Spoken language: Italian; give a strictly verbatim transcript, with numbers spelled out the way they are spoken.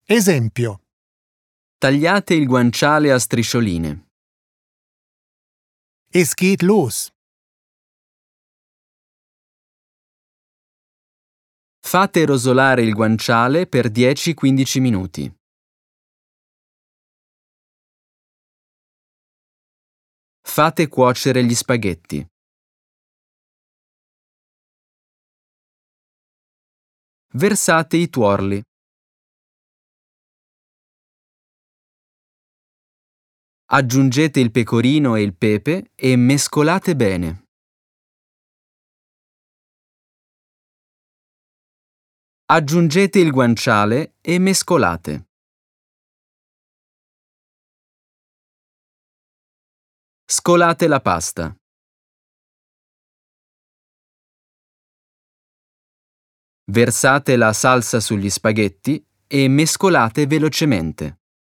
Esempio. Tagliate il guanciale a striscioline. Es geht los. Fate rosolare il guanciale per dieci quindici minuti. Fate cuocere gli spaghetti. Versate i tuorli. Aggiungete il pecorino e il pepe e mescolate bene. Aggiungete il guanciale e mescolate. Scolate la pasta. Versate la salsa sugli spaghetti e mescolate velocemente.